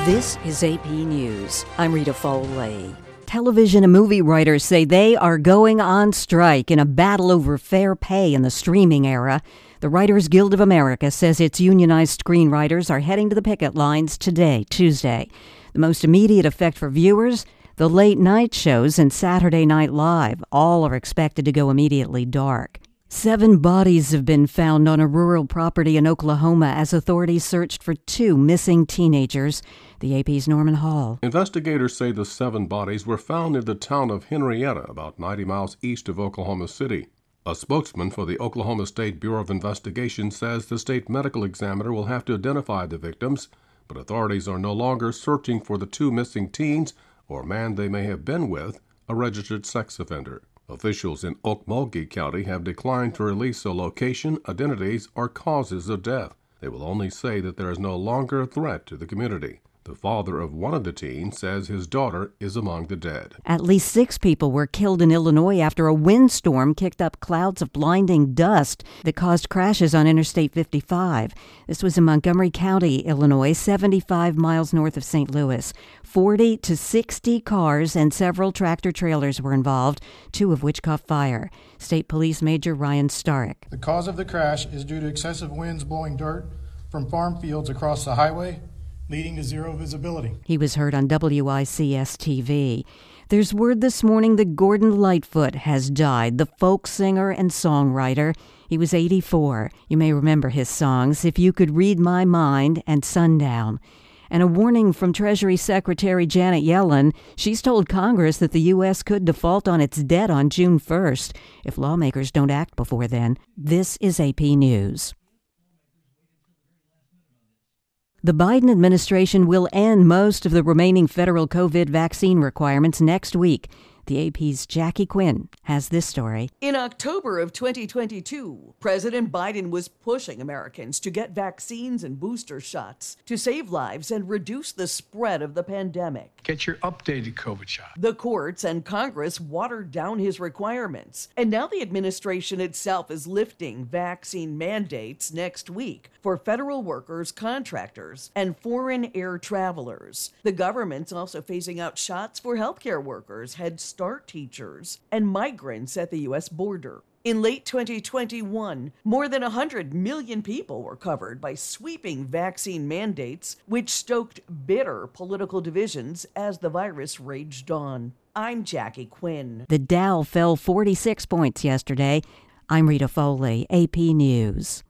This is AP News. I'm Rita Foley. Television and movie writers say they are going on strike in a battle over fair pay in the streaming era. The Writers Guild of America says its unionized screenwriters are heading to the picket lines today, Tuesday. The most immediate effect for viewers, the late night shows and Saturday Night Live, all are expected to go immediately dark. 7 bodies have been found on a rural property in Oklahoma as authorities searched for 2 missing teenagers. The AP's Norman Hall. Investigators say the 7 bodies were found in the town of Henrietta, about 90 miles east of Oklahoma City. A spokesman for the Oklahoma State Bureau of Investigation says the state medical examiner will have to identify the victims, but authorities are no longer searching for the 2 missing teens or a man they may have been with, a registered sex offender. Officials in Okmulgee County have declined to release the location, identities, or causes of death. They will only say that there is no longer a threat to the community. The father of one of the teens says his daughter is among the dead. At least 6 people were killed in Illinois after a windstorm kicked up clouds of blinding dust that caused crashes on Interstate 55. This was in Montgomery County, Illinois, 75 miles north of St. Louis. 40 to 60 cars and several tractor-trailers were involved, 2 of which caught fire. State Police Major Ryan Starrick. The cause of the crash is due to excessive winds blowing dirt from farm fields across the highway, leading to zero visibility. He was heard on WICS-TV. There's word this morning that Gordon Lightfoot has died, the folk singer and songwriter. He was 84. You may remember his songs, If You Could Read My Mind and Sundown. And a warning from Treasury Secretary Janet Yellen. She's told Congress that the U.S. could default on its debt on June 1st if lawmakers don't act before then. This is AP News. The Biden administration will end most of the remaining federal COVID vaccine requirements next week. The AP's Jackie Quinn has this story. In October of 2022, President Biden was pushing Americans to get vaccines and booster shots to save lives and reduce the spread of the pandemic. Get your updated COVID shot. The courts and Congress watered down his requirements, and now the administration itself is lifting vaccine mandates next week for federal workers, contractors, and foreign air travelers. The government's also phasing out shots for healthcare workers, Head Start teachers, and migrants at the U.S. border. In late 2021, more than 100 million people were covered by sweeping vaccine mandates, which stoked bitter political divisions as the virus raged on. I'm Jackie Quinn. The Dow fell 46 points yesterday. I'm Rita Foley, AP News.